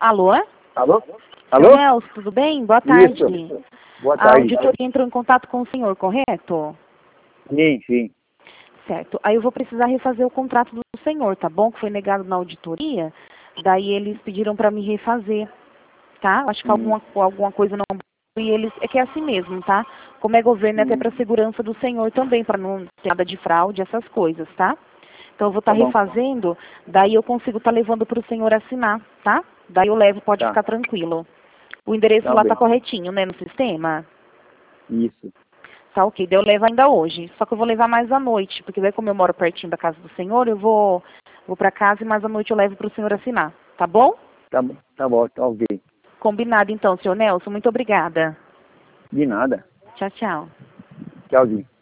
Alô? Alô? Seu Alô? Nelson, tudo bem? Boa tarde. Isso. Boa A tarde. auditoria entrou em contato com o senhor, correto? Sim, sim. Certo. Aí eu vou precisar refazer o contrato do senhor, tá bom? Que foi negado na auditoria. Daí eles pediram para me refazer, tá? Acho que alguma coisa não... E eles... É que é assim mesmo, tá? Como é governo, é até para segurança do senhor também, para não ter nada de fraude, essas coisas, tá? Então eu vou estar Tá bom. refazendo, daí eu consigo estar levando para o senhor assinar, tá? Daí eu levo, pode Tá. ficar tranquilo. O endereço Tá lá bem. tá corretinho, né, no sistema? Isso. Tá ok, daí eu levo ainda hoje. Só que eu vou levar mais à noite, porque daí como eu moro pertinho da casa do senhor, eu vou para casa e mais à noite eu levo para o senhor assinar, tá bom? Tá bom, tá ok. Combinado então, senhor Nelson. Muito obrigada. De nada. Tchau, tchau. Tchauzinho.